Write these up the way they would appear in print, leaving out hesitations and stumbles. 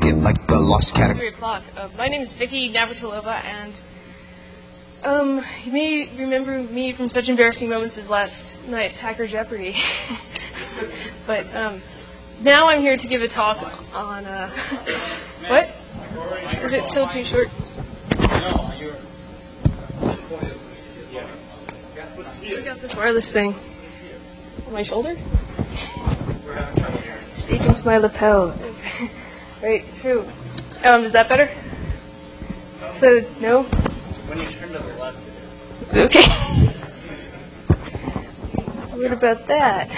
it like the lost cat. 3 o'clock. My name is Vicky Navratilova, and you may remember me from such embarrassing moments as last night's Hacker Jeopardy. But now I'm here to give a talk on what? Is it still too short? I got this wireless thing on my shoulder. Speaking to my lapel. Right, so, is that better? So, no? When you turn to the left, it is. Okay. What about that?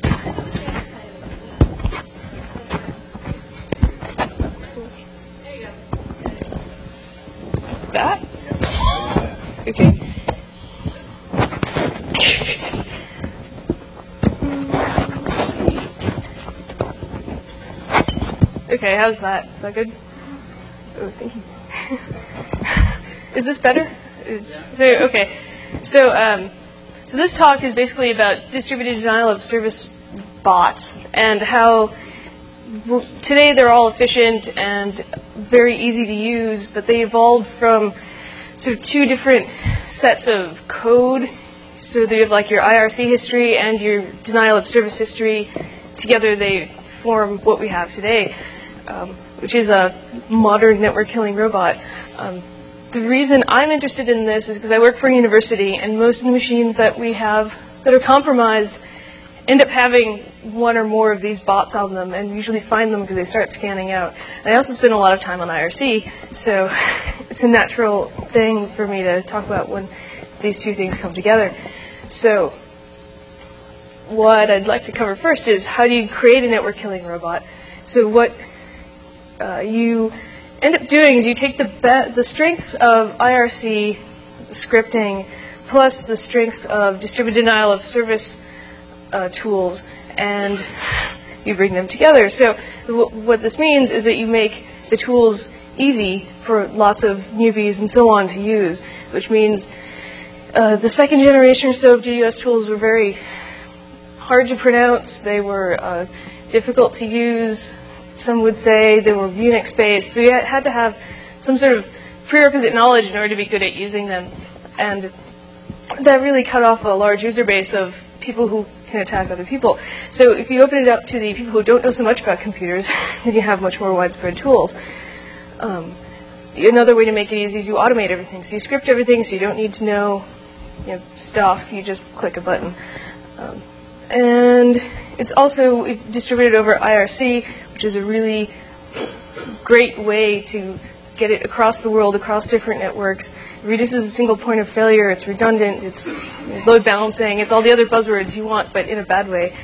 That? Okay. Let's see. Okay, how's that? Is that good? Oh, thank you. Is this better? Okay. So this talk is basically about distributed denial of service bots and how today they're all efficient and very easy to use, but they evolved from sort of two different sets of code. So they have like your IRC history and your denial of service history. Together they form what we have today, which is a modern network killing robot. The reason I'm interested in this is because I work for a university, and most of the machines that we have that are compromised end up having one or more of these bots on them, and usually find them because they start scanning out. And I also spend a lot of time on IRC, so it's a natural thing for me to talk about when these two things come together. So what I'd like to cover first is how do you create a network killing robot. So what you end up doing is you take the strengths of IRC scripting plus the strengths of distributed denial of service tools, and you bring them together. So what this means is that you make the tools easy for lots of newbies and so on to use, which means the second generation or so of GUS tools were very hard to pronounce. They were difficult to use. Some would say they were Unix-based, so you had to have some sort of prerequisite knowledge in order to be good at using them. And that really cut off a large user base of people who can attack other people. So if you open it up to the people who don't know so much about computers, then you have much more widespread tools. Another way to make it easy is you automate everything. So you script everything, so you don't need to know, stuff. You just click a button. And it's also distributed over IRC, which is a really great way to get it across the world, across different networks. It reduces a single point of failure. It's redundant. It's load balancing. It's all the other buzzwords you want, but in a bad way.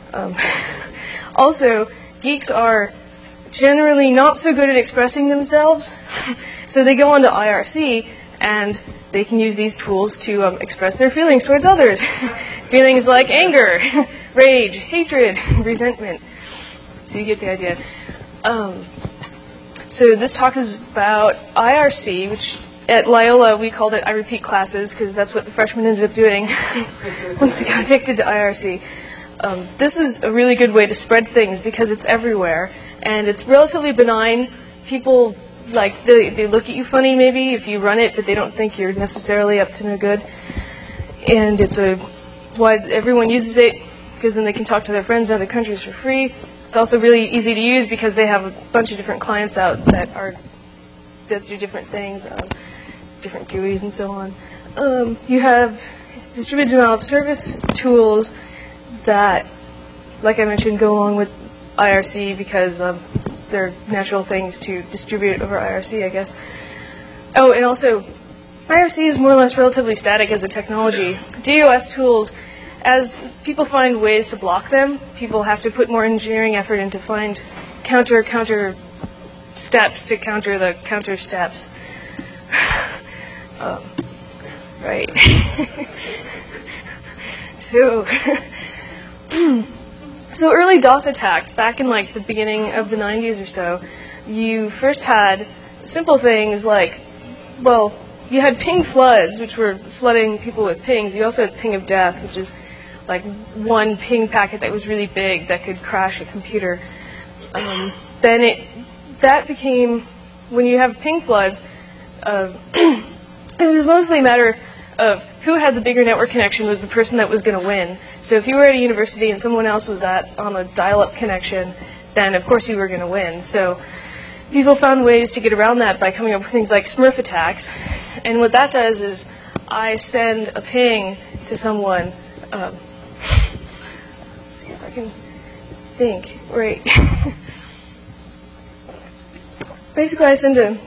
Also, geeks are generally not so good at expressing themselves, so they go onto IRC, and they can use these tools to express their feelings towards others. Feelings like anger, rage, hatred, resentment. So you get the idea. So this talk is about IRC, which at Loyola we called it I repeat classes, because that's what the freshmen ended up doing once they got addicted to IRC. This is a really good way to spread things because it's everywhere, and it's relatively benign. People, they look at you funny maybe if you run it, but they don't think you're necessarily up to no good. And it's why everyone uses it, because then they can talk to their friends in other countries for free. It's also really easy to use because they have a bunch of different clients out that do different things, different GUIs and so on. You have distributed denial of service tools that, like I mentioned, go along with IRC because they're natural things to distribute over IRC, I guess. Oh, and also, IRC is more or less relatively static as a technology. DOS tools, as people find ways to block them, people have to put more engineering effort into find counter steps to counter the counter steps. Right. So early DOS attacks, back in the beginning of the 90s or so, you first had simple things like, you had ping floods, which were flooding people with pings. You also had ping of death, which is one ping packet that was really big that could crash a computer. Then it that became, when you have ping floods, it was mostly a matter of who had the bigger network connection was the person that was going to win. So if you were at a university and someone else was on a dial-up connection, then of course you were going to win. So people found ways to get around that by coming up with things like Smurf attacks. And what that does is I send a ping to someone. Let's see if I can think. Right. Basically, I send a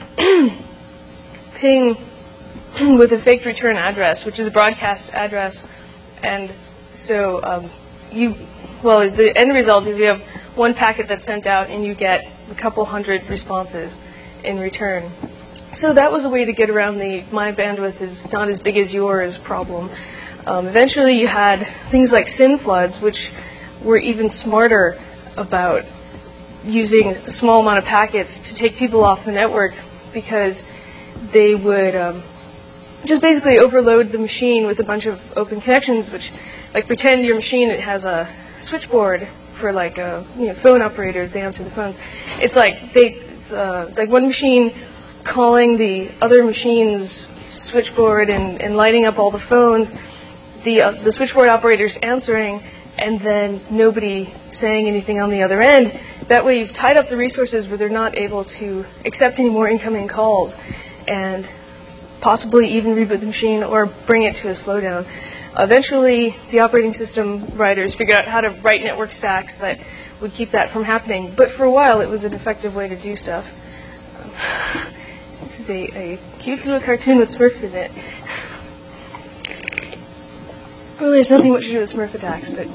ping with a faked return address, which is a broadcast address. And so the end result is you have one packet that's sent out and you get a couple hundred responses in return. So that was a way to get around the my bandwidth is not as big as yours problem. Eventually you had things like SYN floods, which were even smarter about using a small amount of packets to take people off the network, because they would just basically overload the machine with a bunch of open connections, which, like, pretend your machine, it has a switchboard for, like, phone operators, they answer the phones. It's like it's like one machine calling the other machine's switchboard and lighting up all the phones, the switchboard operators answering, and then nobody saying anything on the other end. That way you've tied up the resources where they're not able to accept any more incoming calls and possibly even reboot the machine or bring it to a slowdown. Eventually, the operating system writers figured out how to write network stacks that would keep that from happening. But for a while, it was an effective way to do stuff. This is a cute little cartoon with Smurfs in it. Really, there's nothing much to do with Smurf attacks, but...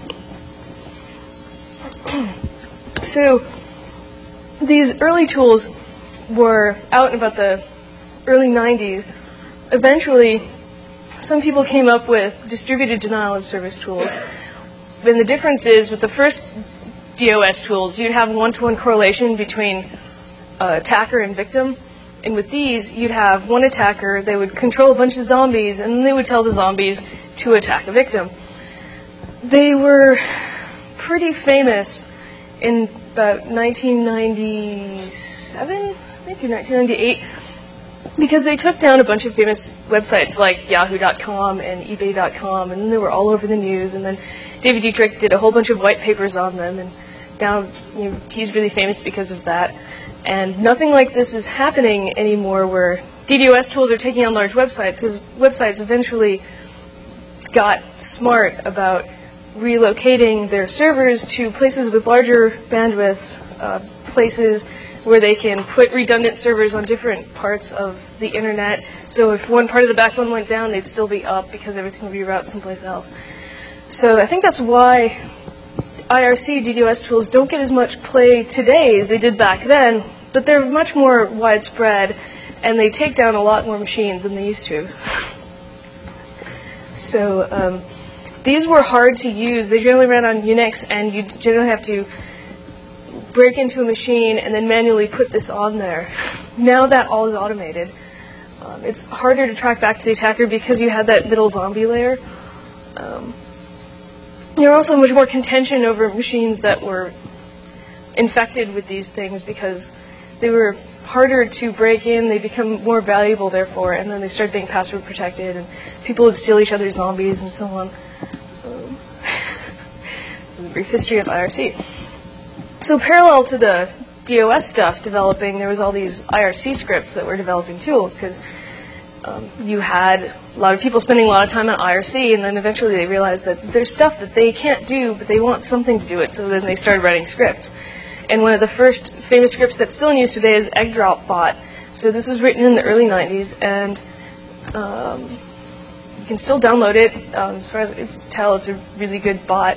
So, these early tools were out in about the early 90s. Eventually, some people came up with distributed denial of service tools. And the difference is, with the first DOS tools, you'd have one-to-one correlation between attacker and victim. And with these, you'd have one attacker, they would control a bunch of zombies, and then they would tell the zombies to attack a victim. They were pretty famous in about 1997, maybe 1998, because they took down a bunch of famous websites like Yahoo.com and eBay.com, and they were all over the news. And then David Dietrich did a whole bunch of white papers on them, and now he's really famous because of that. And nothing like this is happening anymore, where DDoS tools are taking on large websites, because websites eventually got smart about relocating their servers to places with larger bandwidths, places where they can put redundant servers on different parts of the internet. So if one part of the backbone went down, they'd still be up because everything would be routed someplace else. So I think that's why IRC DDoS tools don't get as much play today as they did back then, but they're much more widespread, and they take down a lot more machines than they used to. So these were hard to use. They generally ran on Unix, and you generally have to break into a machine and then manually put this on there. Now that all is automated. It's harder to track back to the attacker because you had that middle zombie layer. There are also much more contention over machines that were infected with these things because they were harder to break in, they become more valuable therefore, and then they start being password protected, and people would steal each other's zombies and so on. This is a brief history of IRC. So parallel to the DOS stuff developing, there was all these IRC scripts that were developing too, because you had a lot of people spending a lot of time on IRC, and then eventually they realized that there's stuff that they can't do, but they want something to do it, so then they started writing scripts. And one of the first famous scripts that's still in use today is EggDropBot. So this was written in the early 90s, and you can still download it. As far as I can tell, it's a really good bot.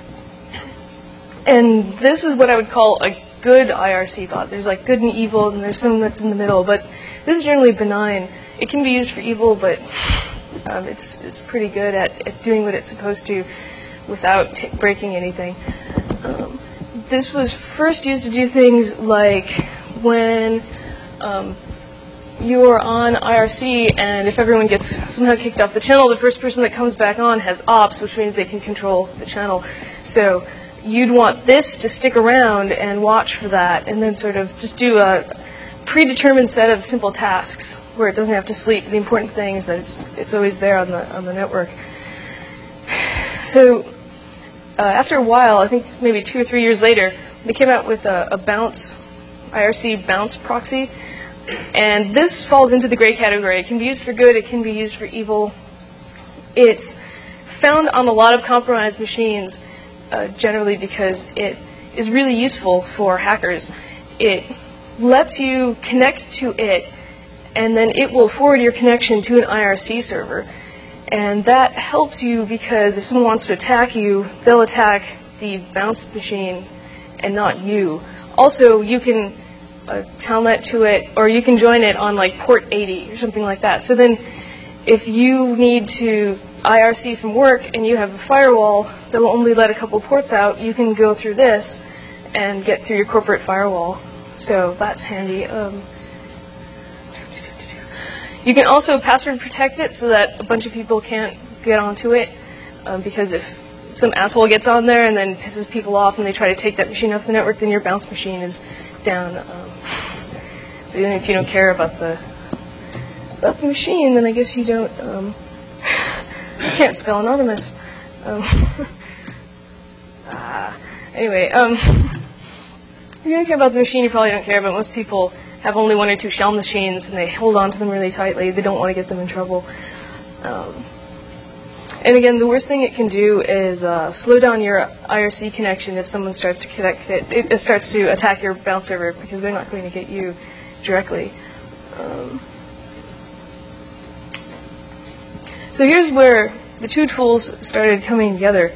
And this is what I would call a good IRC bot. There's like good and evil, and there's some that's in the middle, but this is generally benign. It can be used for evil, but it's pretty good at doing what it's supposed to without breaking anything. This was first used to do things like when you're on IRC, and if everyone gets somehow kicked off the channel, the first person that comes back on has ops, which means they can control the channel. So you'd want this to stick around and watch for that, and then sort of just do a predetermined set of simple tasks where it doesn't have to sleep. The important thing is that it's always there on the network. So after a while, I think maybe 2 or 3 years later, they came out with a bounce, IRC bounce proxy, and this falls into the gray category. It can be used for good, it can be used for evil. It's found on a lot of compromised machines, generally because it is really useful for hackers. It lets you connect to it, and then it will forward your connection to an IRC server. And that helps you because if someone wants to attack you, they'll attack the bounced machine and not you. Also, you can telnet to it, or you can join it on like port 80 or something like that. So then if you need to IRC from work and you have a firewall that will only let a couple ports out, you can go through this and get through your corporate firewall. So that's handy. You can also password protect it so that a bunch of people can't get onto it, because if some asshole gets on there and then pisses people off and they try to take that machine off the network, then your bounce machine is down. But even if you don't care about the machine, then I guess you don't. You can't spell anonymous. Anyway, if you don't care about the machine, you probably don't care. But most people have only 1 or 2 shell machines, and they hold on to them really tightly. They don't want to get them in trouble. And again, the worst thing it can do is slow down your IRC connection if someone starts to connect it. It starts to attack your bounce server because they're not going to get you directly. So here's where the two tools started coming together.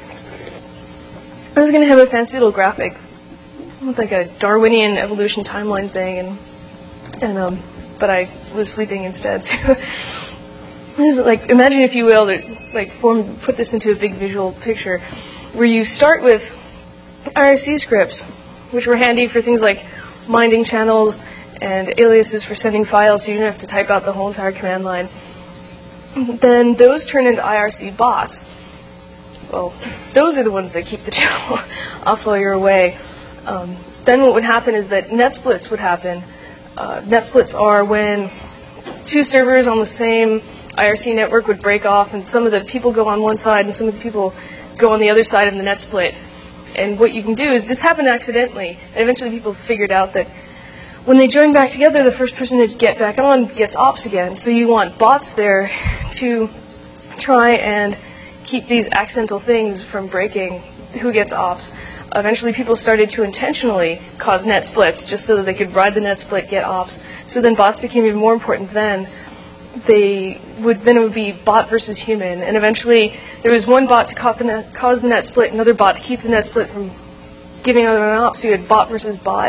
I was going to have a fancy little graphic with like a Darwinian evolution timeline thing, but I was sleeping instead. So this is like, imagine, if you will, that like put this into a big visual picture, where you start with IRC scripts, which were handy for things like minding channels and aliases for sending files, so you don't have to type out the whole entire command line. Then those turn into IRC bots. Well, those are the ones that keep the channel off while you're away. Then what would happen is that net splits would happen. Net splits are when 2 servers on the same IRC network would break off, and some of the people go on one side and some of the people go on the other side of the net split. And what you can do is, this happened accidentally, and eventually people figured out that when they join back together, the first person to get back on gets ops again. So you want bots there to try and keep these accidental things from breaking who gets ops. Eventually people started to intentionally cause net splits just so that they could ride the net split, get ops. So then bots became even more important. Then it would be bot versus human. And eventually there was one bot to cause the net split, another bot to keep the net split from giving out an op. So you had bot versus bot.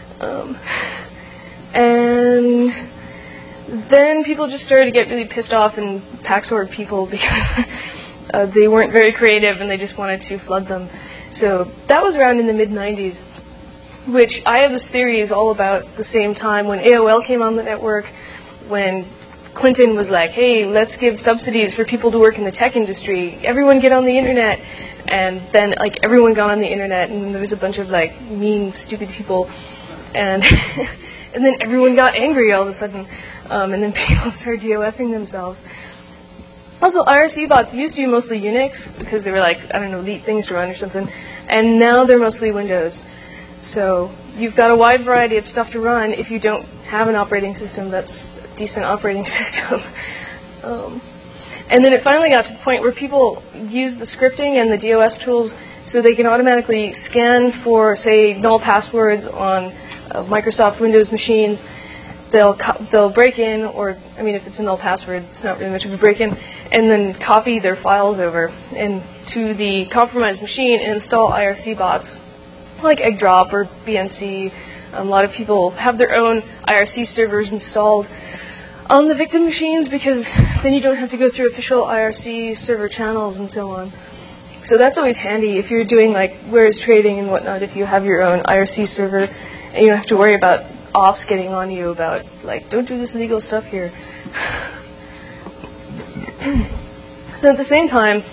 And then people just started to get really pissed off and Paxort people because they weren't very creative and they just wanted to flood them. So that was around in the mid-90s, which I have this theory is all about the same time when AOL came on the network, when Clinton was like, hey, let's give subsidies for people to work in the tech industry. Everyone get on the internet. And then like everyone got on the internet, and there was a bunch of like mean, stupid people. And and then everyone got angry all of a sudden. And then people started DOSing themselves. Also, IRC bots used to be mostly Unix because they were like, I don't know, neat things to run or something. And now they're mostly Windows. So you've got a wide variety of stuff to run if you don't have an operating system that's a decent operating system. And then it finally got to the point where people use the scripting and the DOS tools so they can automatically scan for, say, null passwords on Microsoft Windows machines. They'll break in, or, I mean, if it's a null password, it's not really much of a break-in, and then copy their files over to the compromised machine and install IRC bots, like Eggdrop or BNC. A lot of people have their own IRC servers installed on the victim machines because then you don't have to go through official IRC server channels and so on. So that's always handy if you're doing, like, where's trading and whatnot, if you have your own IRC server and you don't have to worry about ops getting on you about, like, don't do this illegal stuff here. So at the same time,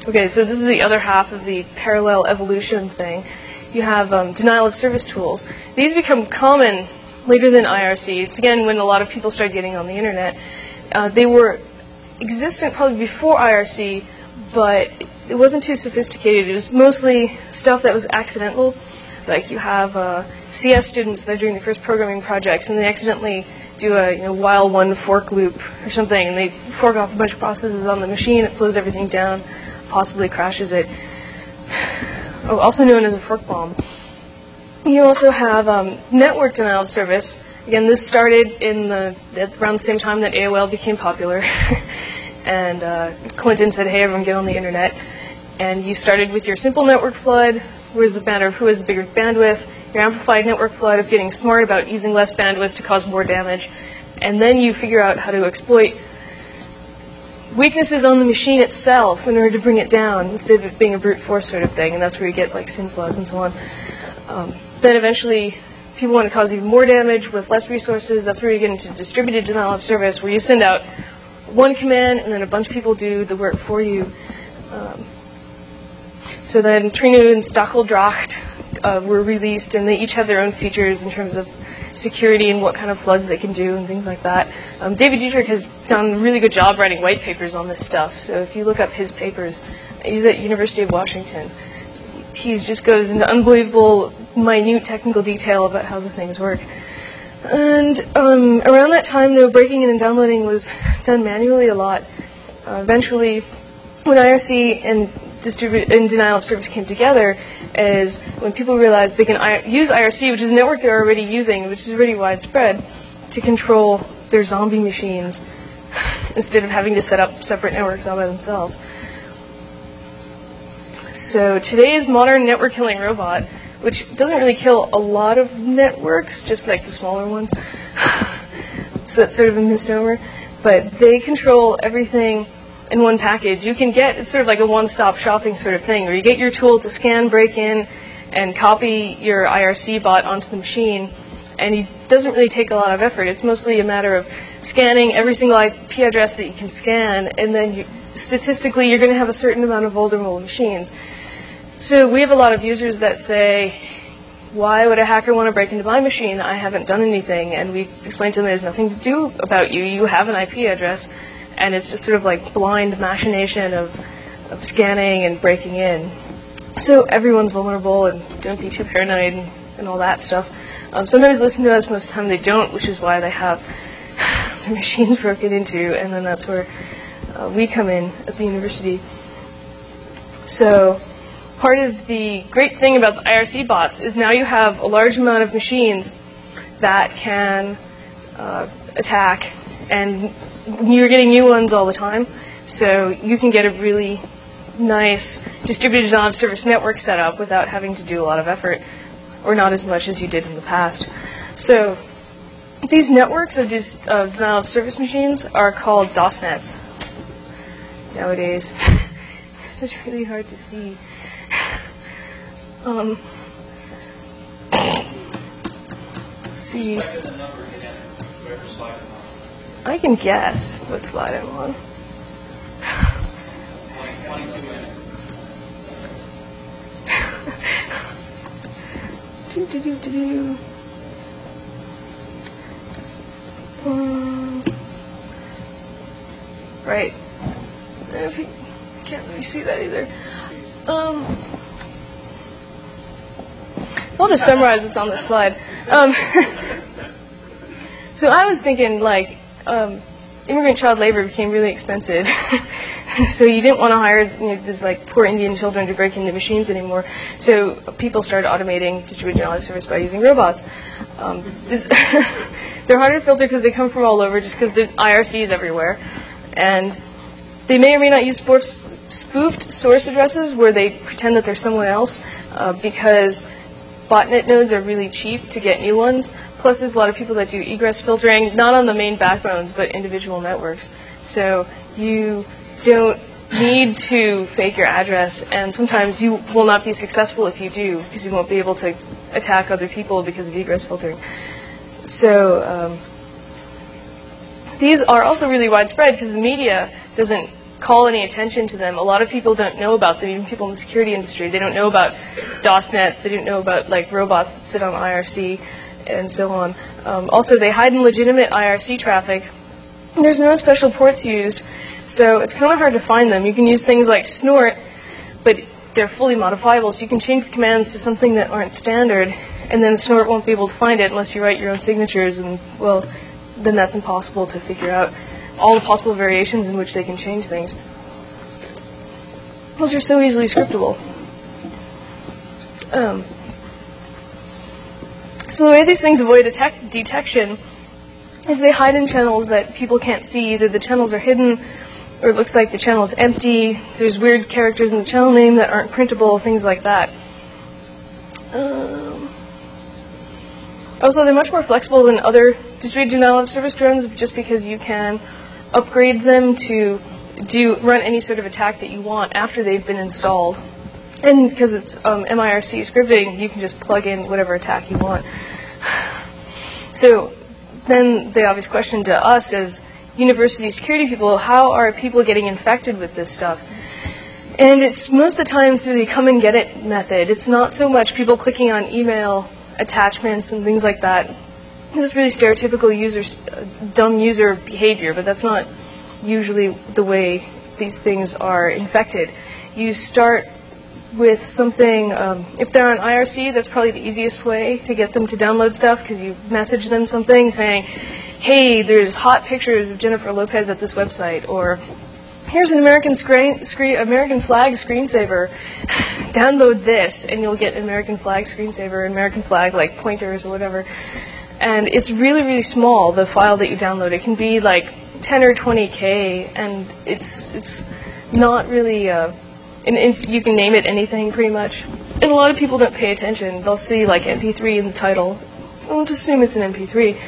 Okay, so this is the other half of the parallel evolution thing. You have denial of service tools. These become common later than IRC. It's again when a lot of people started getting on the internet. They were existent probably before IRC, but it wasn't too sophisticated. It was mostly stuff that was accidental. Like you have CS students, they're doing their first programming projects, and they accidentally do a while one fork loop or something, and they fork off a bunch of processes on the machine. It slows everything down, possibly crashes it. Oh, also known as a fork bomb. You also have network denial of service. Again, this started around the same time that AOL became popular. And Clinton said, hey, everyone get on the internet. And you started with your simple network flood, where it's a matter of who has the bigger bandwidth, your amplified network flood of getting smart about using less bandwidth to cause more damage. And then you figure out how to exploit weaknesses on the machine itself in order to bring it down, instead of it being a brute force sort of thing. And that's where you get like SYN floods and so on. Then eventually, people want to cause even more damage with less resources. That's where you get into distributed denial of service, where you send out one command and then a bunch of people do the work for you. So then Trinu and Stacheldracht were released, and they each have their own features in terms of security and what kind of floods they can do and things like that. David Dietrich has done a really good job writing white papers on this stuff. So if you look up his papers, he's at University of Washington. He just goes into unbelievable, minute technical detail about how the things work. And around that time, though, breaking in and downloading was done manually a lot. Eventually, when IRC and denial of service came together, is when people realized they can use IRC, which is a network they're already using, which is already widespread, to control their zombie machines instead of having to set up separate networks all by themselves. So today's modern network killing robot, which doesn't really kill a lot of networks, just like the smaller ones, so that's sort of a misnomer, but they control everything in one package. You can get, it's sort of like a one-stop shopping sort of thing, where you get your tool to scan, break in, and copy your IRC bot onto the machine, and it doesn't really take a lot of effort. It's mostly a matter of scanning every single IP address that you can scan, and then statistically you're going to have a certain amount of vulnerable machines. So we have a lot of users that say, why would a hacker want to break into my machine? I haven't done anything. And we explain to them there's nothing to do about you. You have an IP address. And it's just sort of like blind machination of scanning and breaking in. So everyone's vulnerable, and don't be too paranoid and all that stuff. Sometimes listen to us, most of the time they don't, which is why they have their machines broken into. And then that's where we come in at the university. So part of the great thing about the IRC bots is now you have a large amount of machines that can attack, and you're getting new ones all the time. So you can get a really nice distributed denial of service network set up without having to do a lot of effort, or not as much as you did in the past. So these networks of denial of service machines are called DOSNets nowadays. It's just really hard to see. Let's see. I can guess what slide I'm on. 22 minutes. Right. If you can't really see that either. I'll just summarize what's on this slide. So I was thinking, like, immigrant child labor became really expensive. So you didn't want to hire these like poor Indian children to break into machines anymore. So people started automating distributed denial of service by using robots. They're harder to filter because they come from all over, just because the IRC is everywhere. And they may or may not use spoofed source addresses where they pretend that they're someone else, because botnet nodes are really cheap to get new ones. Plus, there's a lot of people that do egress filtering, not on the main backbones, but individual networks. So you don't need to fake your address, and sometimes you will not be successful if you do, because you won't be able to attack other people because of egress filtering. So these are also really widespread because the media doesn't call any attention to them. A lot of people don't know about them, even people in the security industry. They don't know about DOS nets. They don't know about like robots that sit on IRC and so on. Also, they hide in legitimate IRC traffic. There's no special ports used, so it's kind of hard to find them. You can use things like snort, but they're fully modifiable, so you can change the commands to something that aren't standard, and then snort won't be able to find it unless you write your own signatures, and, well, then that's impossible to figure out all the possible variations in which they can change things. Those are so easily scriptable. So the way these things avoid detection is they hide in channels that people can't see. Either the channels are hidden, or it looks like the channel is empty. There's weird characters in the channel name that aren't printable, things like that. Also, they're much more flexible than other distributed denial of service drones, just because you can upgrade them to run any sort of attack that you want after they've been installed. And because it's MIRC scripting, you can just plug in whatever attack you want. So then the obvious question to us as university security people, how are people getting infected with this stuff? And it's most of the time through the come and get it method. It's not so much people clicking on email attachments and things like that. This is really stereotypical dumb user behavior, but that's not usually the way these things are infected. You start with something, if they're on IRC, that's probably the easiest way to get them to download stuff, because you message them something saying, hey, there's hot pictures of Jennifer Lopez at this website, or here's an American flag screensaver. Download this, and you'll get an American flag screensaver, American flag, like pointers or whatever. And it's really, really small, the file that you download. It can be like 10 or 20K, and it's not really, and if you can name it anything pretty much. And a lot of people don't pay attention. They'll see like MP3 in the title. We'll just assume it's an MP3.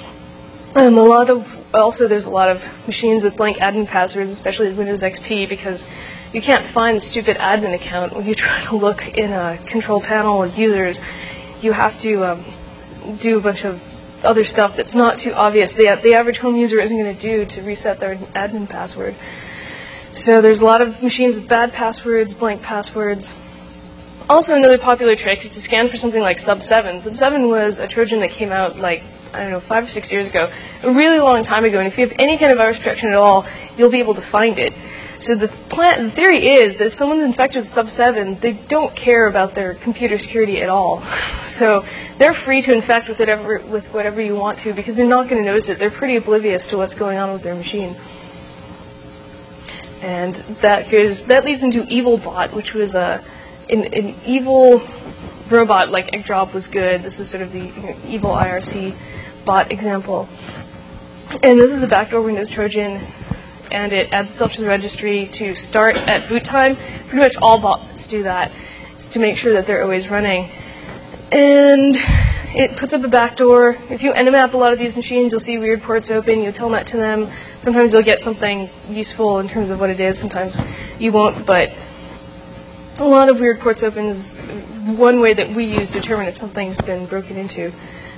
There's a lot of machines with blank admin passwords, especially Windows XP, because you can't find the stupid admin account when you try to look in a control panel of users. You have to do a bunch of other stuff that's not too obvious. The average home user isn't going to do to reset their admin password. So there's a lot of machines with bad passwords, blank passwords. Also, another popular trick is to scan for something like Sub7. Sub7 was a Trojan that came out like, 5 or 6 years ago, a really long time ago, and if you have any kind of virus protection at all, you'll be able to find it. So the theory is that if someone's infected with Sub7, they don't care about their computer security at all. So they're free to infect with whatever you want to, because they're not going to notice it. They're pretty oblivious to what's going on with their machine. And that leads into EvilBot, which was an evil robot, like Egg-Drop was good. This is sort of the evil IRC bot example. And this is a backdoor Windows Trojan, and it adds itself to the registry to start at boot time. Pretty much all bots do that. It's to make sure that they're always running. And it puts up a backdoor. If you nmap a lot of these machines, you'll see weird ports open. You telnet to them. Sometimes you'll get something useful in terms of what it is. Sometimes you won't, but a lot of weird ports open is one way that we use to determine if something's been broken into.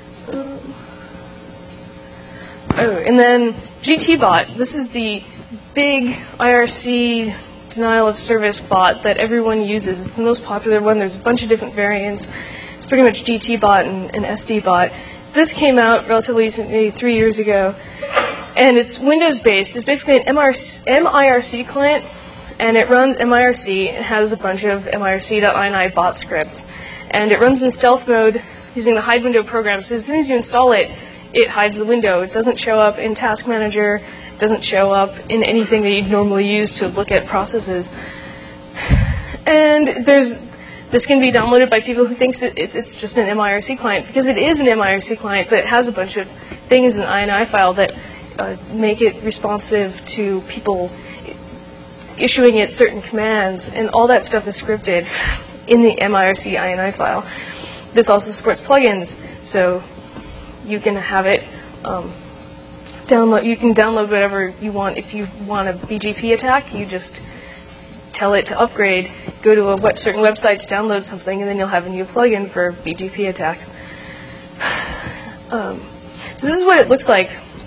And then GTBot. This is the big IRC denial of service bot that everyone uses. It's the most popular one. There's a bunch of different variants. It's pretty much GTBot and SDBot. This came out relatively recently, 3 years ago, and it's Windows-based. It's basically an MIRC client, and it runs MIRC and has a bunch of MIRC.ini bot scripts. And it runs in stealth mode using the hide window program. So as soon as you install it, it hides the window. It doesn't show up in Task Manager. It doesn't show up in anything that you'd normally use to look at processes. And this can be downloaded by people who think it's just an MIRC client, because it is an MIRC client, but it has a bunch of things in the INI file that make it responsive to people issuing it certain commands, and all that stuff is scripted in the MIRC INI file. This also supports plugins, so you can have it download. You can download whatever you want. If you want a BGP attack, you just tell it to upgrade, go to a certain website to download something, and then you'll have a new plugin for BGP attacks. So this is what it looks like.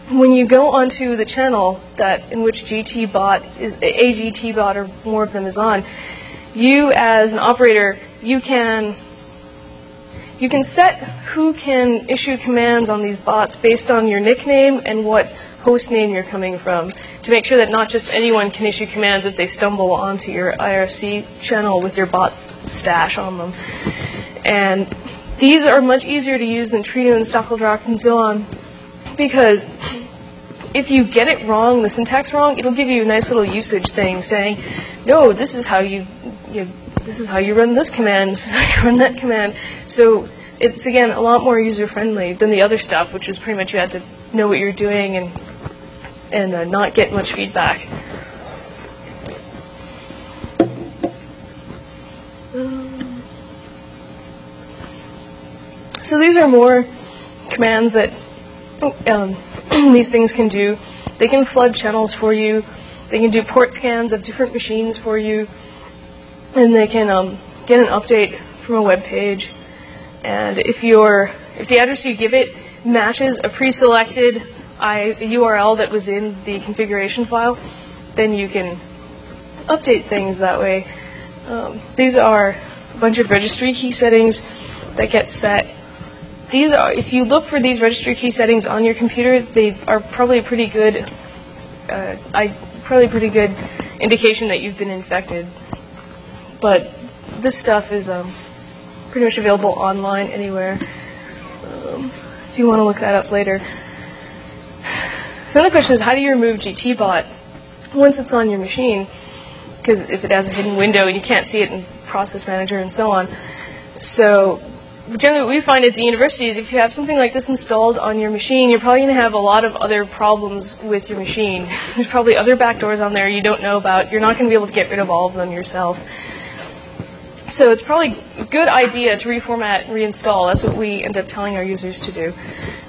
when you go onto the channel that in which GTBot is a GTBot or more of them is on, you as an operator, you can set who can issue commands on these bots based on your nickname and what host name you're coming from, to make sure that not just anyone can issue commands if they stumble onto your IRC channel with your bot stash on them. And these are much easier to use than Trino and Stackeldraht and so on, because if you get it wrong, the syntax wrong, it'll give you a nice little usage thing saying, no, this is how you run this command, this is how you run that command. So it's, again, a lot more user-friendly than the other stuff, which is pretty much you had to know what you're doing and not get much feedback. So these are more commands that these things can do. They can flood channels for you. They can do port scans of different machines for you. And they can get an update from a web page. And if the address you give it matches a pre-selected URL that was in the configuration file, then you can update things that way. These are a bunch of registry key settings that get set. These are, if you look for these registry key settings on your computer, they are probably a pretty good indication that you've been infected. But this stuff is pretty much available online anywhere. If you want to look that up later. So the question is, how do you remove GTBot once it's on your machine? Because if it has a hidden window and you can't see it in Process Manager and so on. So generally what we find at the university is if you have something like this installed on your machine, you're probably going to have a lot of other problems with your machine. There's probably other backdoors on there you don't know about. You're not going to be able to get rid of all of them yourself. So it's probably a good idea to reformat and reinstall. That's what we end up telling our users to do.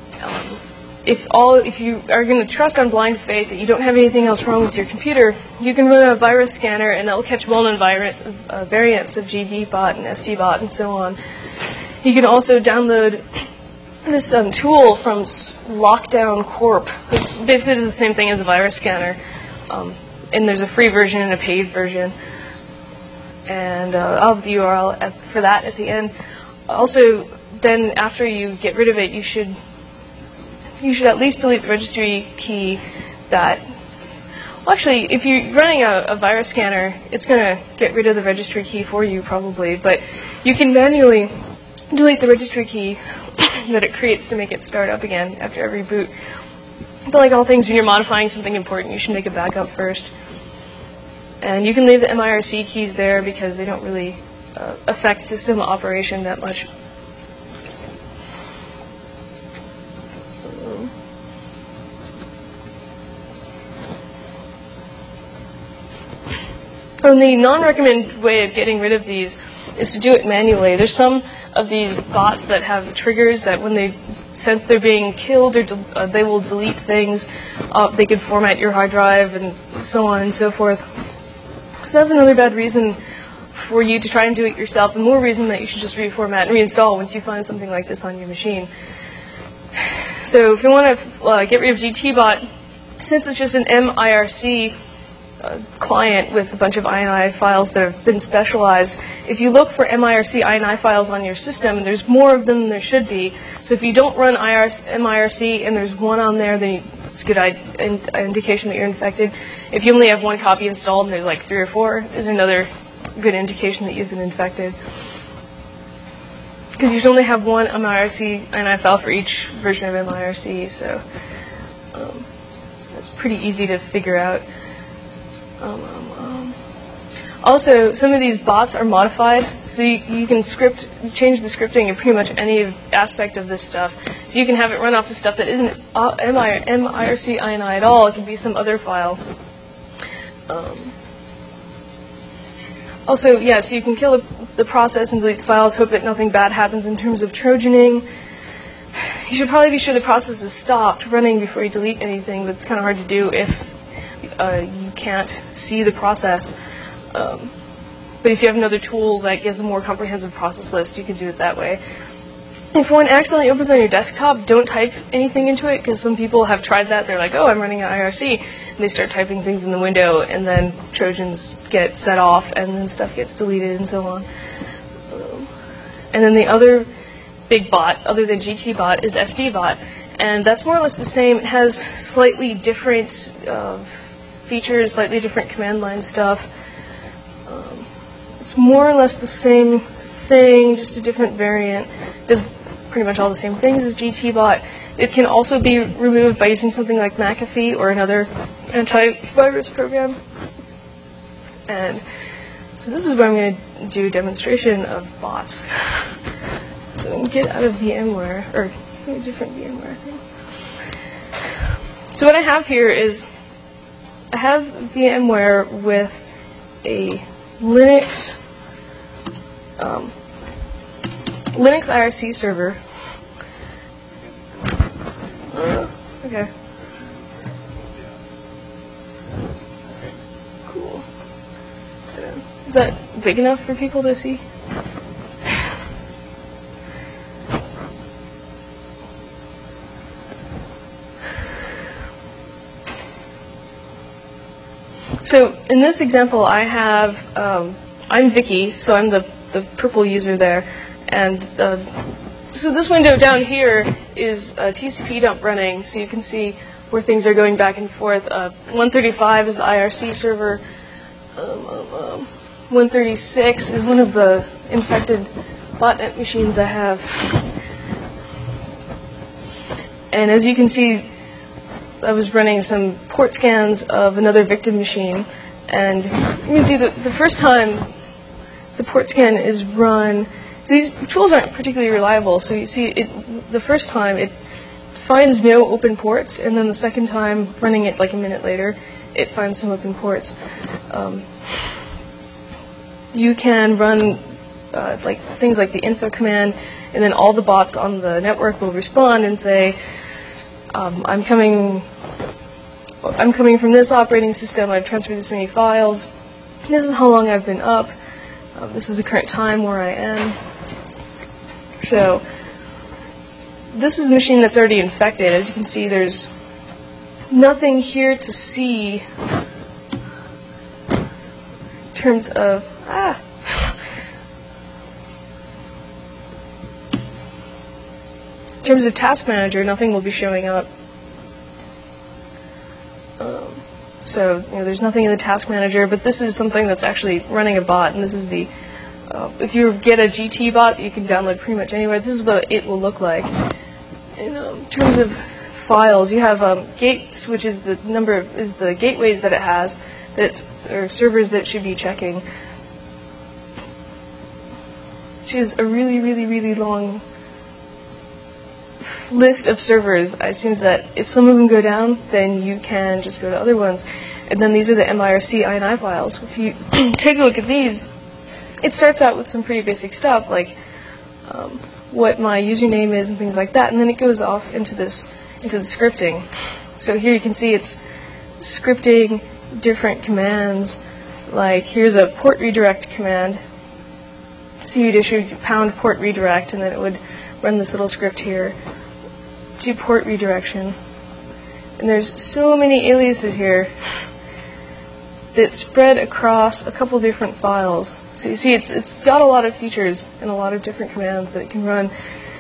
If you are going to trust on blind faith that you don't have anything else wrong with your computer, you can run a virus scanner and it'll catch well-known variants of GDBot and SDBot and so on. You can also download this tool from Lockdown Corp. It's basically does the same thing as a virus scanner, and there's a free version and a paid version. And I'll have the URL for that at the end. Also, then after you get rid of it, you should at least delete the registry key that. Well, actually, if you're running a virus scanner, it's going to get rid of the registry key for you probably, but you can manually delete the registry key that it creates to make it start up again after every boot. But like all things, when you're modifying something important, you should make a backup first. And you can leave the MIRC keys there because they don't really affect system operation that much. And the non-recommended way of getting rid of these is to do it manually. There's some of these bots that have triggers that when they sense they're being killed, or they will delete things. They could format your hard drive and so on and so forth. So that's another bad reason for you to try and do it yourself, and more reason that you should just reformat and reinstall once you find something like this on your machine. So if you want to get rid of GTBot, since it's just an MIRC client with a bunch of INI files that have been specialized, if you look for MIRC INI files on your system, there's more of them than there should be. So if you don't run MIRC and there's one on there, then it's a good indication that you're infected. If you only have one copy installed and there's like 3 or 4, is another good indication that you've been infected. Because you should only have one MIRC INI file for each version of MIRC, so it's pretty easy to figure out. Also, some of these bots are modified, so you can change the scripting in pretty much any aspect of this stuff. So you can have it run off the stuff that isn't MIRC INI at all. It can be some other file. Also, yeah, so you can kill the process and delete the files, hope that nothing bad happens in terms of Trojaning. You should probably be sure the process is stopped running before you delete anything, but it's kind of hard to do if you can't see the process. But if you have another tool that gives a more comprehensive process list, you can do it that way. If one accidentally opens on your desktop, don't type anything into it, because some people have tried that. They're like, oh, I'm running an IRC, and they start typing things in the window, and then Trojans get set off, and then stuff gets deleted, and so on. And then the other big bot, other than GTBot, is SDBot, and that's more or less the same. It has slightly different features, slightly different command line stuff. It's more or less the same thing, just a different variant. It does pretty much all the same things as GTBot. It can also be removed by using something like McAfee or another antivirus program. And so this is where I'm going to do a demonstration of bots. So get out of VMware, or a different VMware thing. So what I have here is, I have VMware with a Linux IRC server. Okay. Cool. Is that big enough for people to see? So in this example, I have, I'm Vicky, so I'm the purple user there, and so this window down here is a TCP dump running, so you can see where things are going back and forth. 135 is the IRC server. 136 is one of the infected botnet machines I have. And as you can see, I was running some port scans of another victim machine, and you can see that the first time the port scan is run, so these tools aren't particularly reliable, so you see the first time it finds no open ports, and then the second time, running it like a minute later, it finds some open ports. You can run like things like the info command, and then all the bots on the network will respond and say, I'm coming from this operating system, I've transferred this many files, this is how long I've been up, this is the current time where I am. So this is a machine that's already infected. As you can see, there's nothing here to see in terms of task manager. Nothing will be showing up. So there's nothing in the task manager, but this is something that's actually running a bot, and this is the if you get a GT bot that you can download pretty much anywhere, this is what it will look like. In terms of files, you have gates, which is the the gateways that it has, or servers that it should be checking. Which is a really, really, really long list of servers. I assume that if some of them go down, then you can just go to other ones. And then these are the MIRC INI files. If you take a look at these, it starts out with some pretty basic stuff, like what my username is and things like that, and then it goes off into the scripting. So here you can see it's scripting different commands, like here's a port redirect command. So you'd issue pound port redirect, and then it would run this little script here to port redirection. And there's so many aliases here that spread across a couple different files. So you see it's got a lot of features and a lot of different commands that it can run.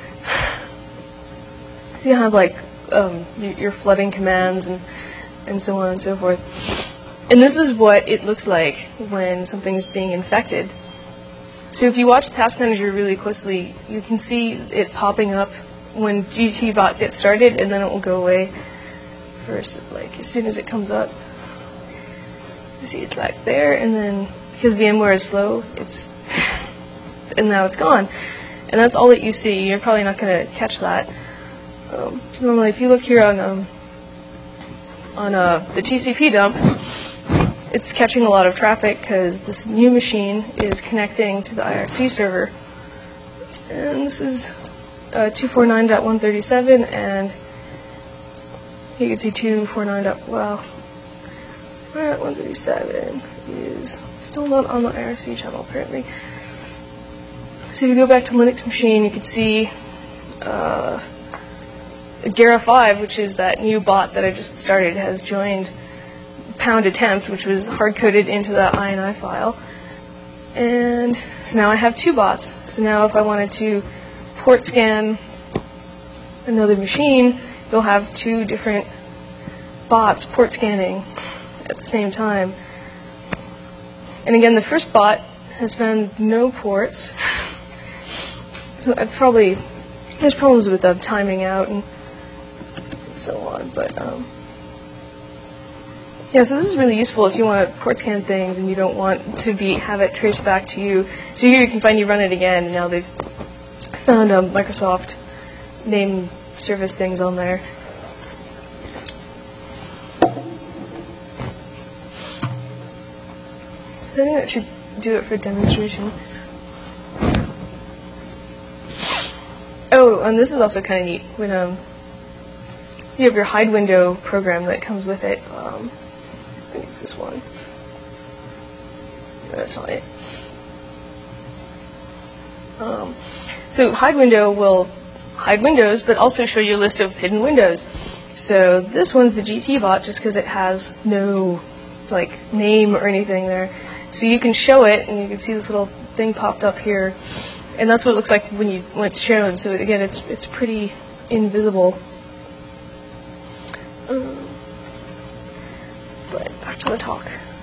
So you have like your flooding commands and so on and so forth. And this is what it looks like when something's being infected. So if you watch Task Manager really closely, you can see it popping up when GTBot gets started, and then it will go away first, like as soon as it comes up. You see it's like there, and then because VMware is slow, and now it's gone. And that's all that you see. You're probably not going to catch that. Normally, if you look here on the TCP dump, it's catching a lot of traffic because this new machine is connecting to the IRC server. And this is 249.137, and you can see 249.137 is still not on the IRC channel apparently. So if you go back to Linux machine, you can see Gara5, which is that new bot that I just started, has joined pound attempt, which was hard-coded into that INI file. And so now I have 2 bots. So now if I wanted to port scan another machine, you'll have 2 different bots port scanning at the same time. And again, the first bot has found no ports. So there's problems with the timing out and so on, but yeah, so this is really useful if you want to port scan things and you don't want to have it traced back to you. So here you can find you run it again, and now they've found Microsoft name service things on there. So I think that should do it for demonstration. Oh, and this is also kind of neat. When you have your hide window program that comes with it. I think it's this one. No, that's not it. So hide window will hide windows, but also show you a list of hidden windows. So this one's the GT bot, just because it has no name or anything there. So you can show it, and you can see this little thing popped up here, and that's what it looks like when it's shown. So again, it's pretty invisible. But back to the talk.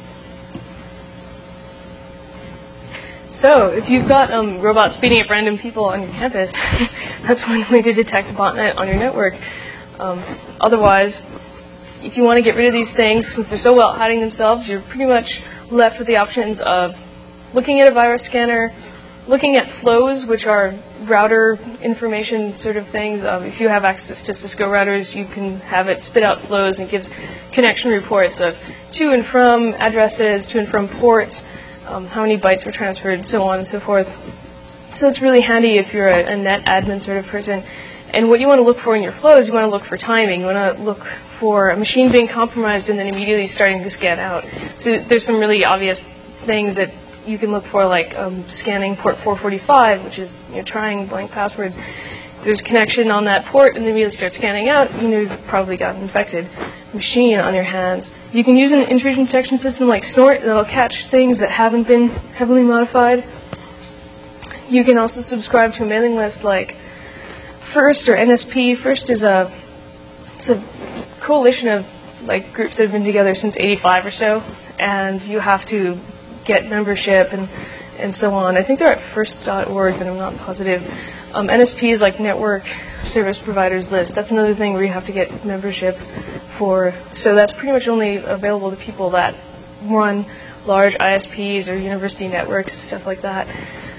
So if you've got robots beating up random people on your campus, that's one way to detect a botnet on your network. Otherwise, if you want to get rid of these things, since they're so well at hiding themselves, you're pretty much left with the options of looking at a virus scanner, looking at flows, which are router information sort of things. If you have access to Cisco routers, you can have it spit out flows, and it gives connection reports of to and from addresses, to and from ports, how many bytes were transferred, so on and so forth. So it's really handy if you're a net admin sort of person. And what you want to look for in your flows, you want to look for timing. You want to look for a machine being compromised and then immediately starting to scan out. So there's some really obvious things that you can look for, like scanning port 445, which is trying blank passwords. If there's connection on that port and then immediately start scanning out, you've probably got an infected machine on your hands. You can use an intrusion detection system like Snort that'll catch things that haven't been heavily modified. You can also subscribe to a mailing list like FIRST or NSP. FIRST is it's a coalition of groups that have been together since '85 or so, and you have to get membership and so on. I think they're at first.org, but I'm not positive. NSP is like Network Service Providers List. That's another thing where you have to get membership for. So that's pretty much only available to people that run large ISPs or university networks and stuff like that.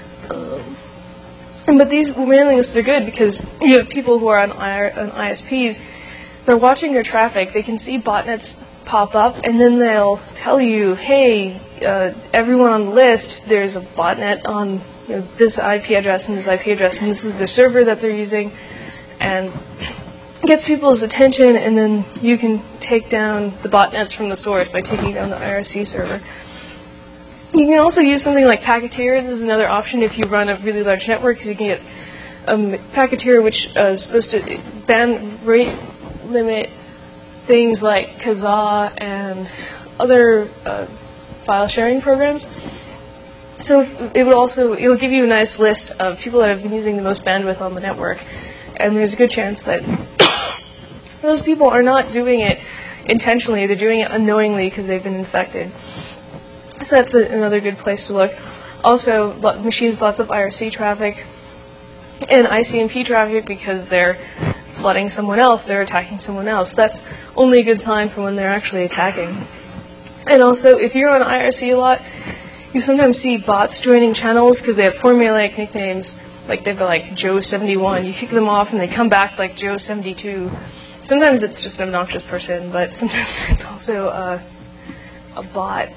But these mailing lists are good because you have people who are on ISPs. They're watching their traffic. They can see botnets pop up, and then they'll tell you, hey, everyone on the list, there's a botnet on this IP address and this IP address, and this is the server that they're using, and gets people's attention, and then you can take down the botnets from the source by taking down the IRC server. You can also use something like Packeteer. This is another option if you run a really large network, because you can get Packeteer, which is supposed to rate limit things like Kazaa and other file sharing programs. So it'll give you a nice list of people that have been using the most bandwidth on the network, and there's a good chance that those people are not doing it intentionally. They're doing it unknowingly because they've been infected. So that's another good place to look. Also, machines, lots of IRC traffic and ICMP traffic because they're flooding someone else, they're attacking someone else. That's only a good sign for when they're actually attacking. And also, if you're on IRC a lot, you sometimes see bots joining channels because they have formulaic nicknames, like they've got like Joe71. You kick them off and they come back like Joe72. Sometimes it's just an obnoxious person, but sometimes it's also a bot.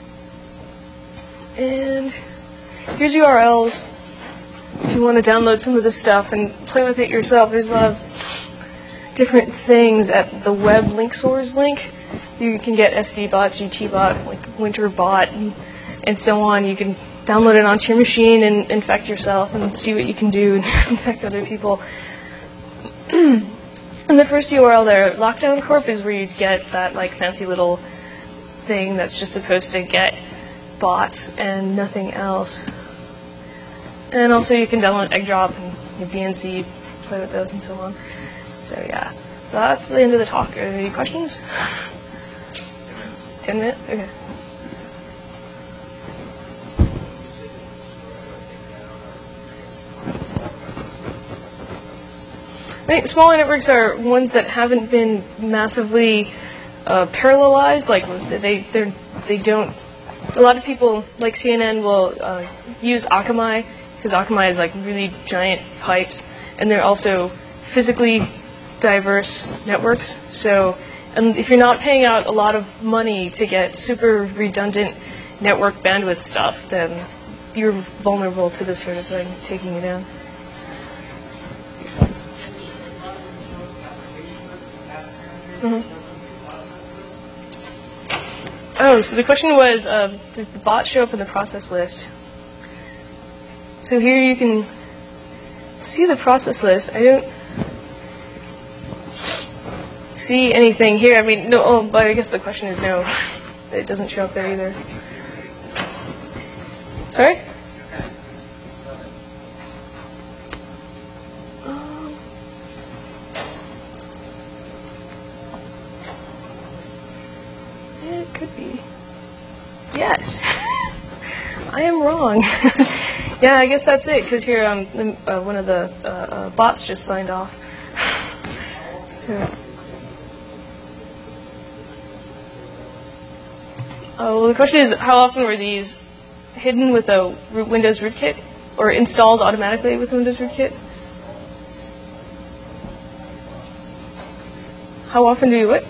And here's URLs if you want to download some of this stuff and play with it yourself. There's a lot of different things at the web link source link. You can get SDBot, GTBot, like WinterBot, and so on. You can download it onto your machine and infect yourself and see what you can do and infect other people. And the first URL there, Lockdown Corp, is where you get that like fancy little thing that's just supposed to get bots and nothing else. And also you can download Eggdrop and your BNC, play with those and so on. So yeah, that's the end of the talk. Are there any questions? 10 minutes? Okay. I think smaller networks are ones that haven't been massively parallelized. Like they don't. A lot of people, like CNN, will use Akamai because Akamai is like really giant pipes, and they're also physically diverse networks. So, and if you're not paying out a lot of money to get super redundant network bandwidth stuff, then you're vulnerable to this sort of thing, taking you down. Mm-hmm. Oh, so the question was, does the bot show up in the process list? So here you can see the process list. I don't see anything here. I mean, no, but I guess the question is no. It doesn't show up there either. Sorry? It could be. Yes. I am wrong. Yeah, I guess that's it, because here one of the bots just signed off. Oh, well, the question is, how often were these hidden with a Windows rootkit, or installed automatically with Windows rootkit? How often do you what?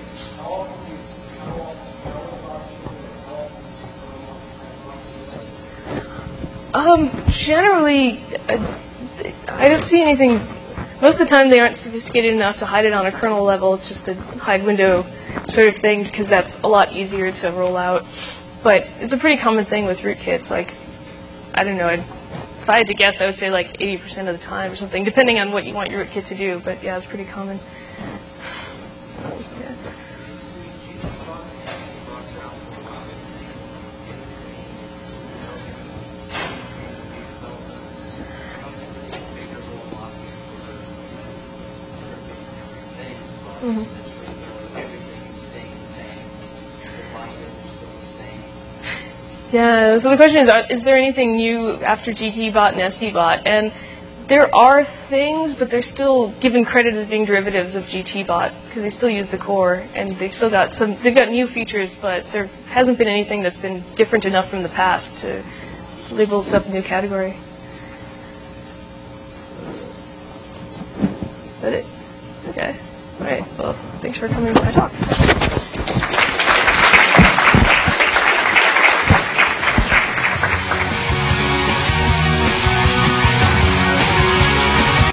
Generally, I don't see anything. Most of the time, they aren't sophisticated enough to hide it on a kernel level. It's just a hide window sort of thing, because that's a lot easier to roll out. But it's a pretty common thing with rootkits. Like, I don't know, if I had to guess, I would say like 80% of the time or something, depending on what you want your rootkit to do. But yeah, it's pretty common. Yeah. Mm-hmm. Yeah, so the question is there anything new after GTBot and SDBot? And there are things, but they're still given credit as being derivatives of GTBot, because they still use the core, and they've got new features, but there hasn't been anything that's been different enough from the past to label this up a new category. Is that it? Okay. All right. Well, thanks for coming to my talk.